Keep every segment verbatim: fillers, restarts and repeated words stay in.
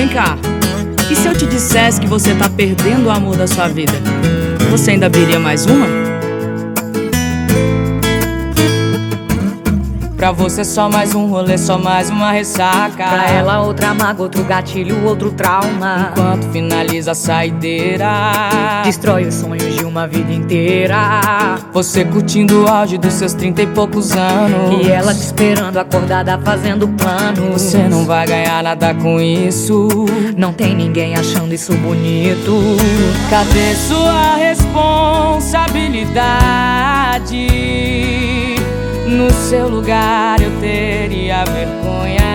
Vem cá, e se eu te dissesse que você tá perdendo o amor da sua vida? Você ainda abriria mais uma? Pra você só mais um rolê, só mais uma ressaca. Pra ela outra mágoa, outro gatilho, outro trauma. Enquanto finaliza a saideira, destrói os sonhos de uma vida inteira. Você curtindo o auge dos seus trinta e poucos anos, e ela te esperando acordada fazendo planos. Você não vai ganhar nada com isso. Não tem ninguém achando isso bonito. Cadê sua responsabilidade? No seu lugar eu teria vergonha.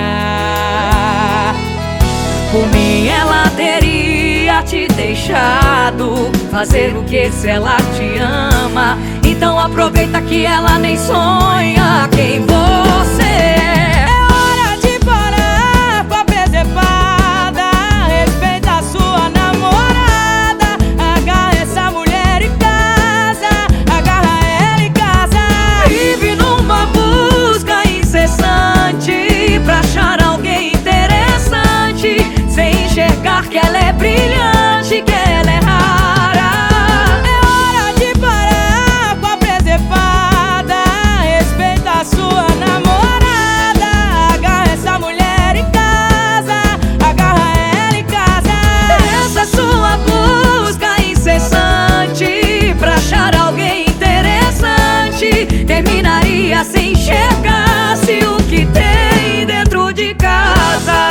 Por mim ela teria te deixado fazer o que se ela te ama. Então aproveita que ela nem sonha quem você é. É hora de parar com a presepada. Respeita a sua namorada. Agarra essa mulher em casa. Agarra ela em casa. Vive numa busca incessante pra achar alguém interessante, sem enxergar que ela é brilhante, que ela é rara. É hora de parar com a presepada. Respeita a sua namorada. Agarra essa mulher em casa. Agarra ela em casa. Essa sua busca incessante pra achar alguém interessante terminaria sem enxergar-se o que tem dentro de casa.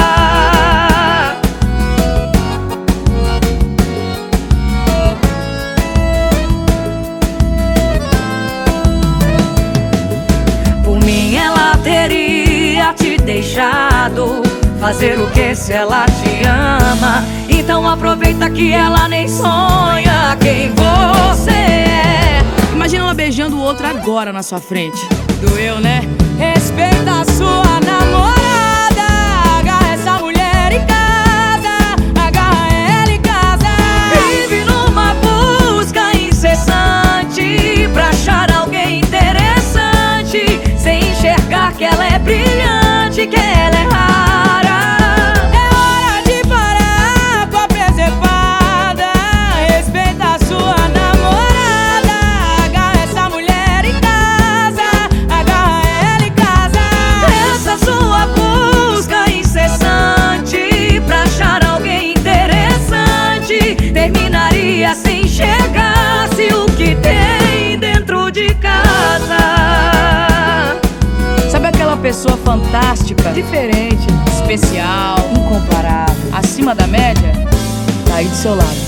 Por mim ela teria te deixado fazer o que se ela te ama. Então aproveita que ela nem sonha quem você é. Imagina ela beijando o outro agora na sua frente. Doeu, né? Respeita a sua namorada. Agarra essa mulher em casa. Agarra ela em casa. Vive numa busca incessante pra achar alguém interessante, sem enxergar que ela é brilhante, que ela é rara. É hora de parar com a presepada. Respeita a sua namorada. Agarra essa mulher em casa. Agarra ela em casa. Essa sua busca incessante pra achar alguém interessante terminaria sem enxergar-se o que tem dentro de casa. Sabe aquela pessoa fantástica, Diferente, especial, incomparável, acima da média? Tá aí do seu lado.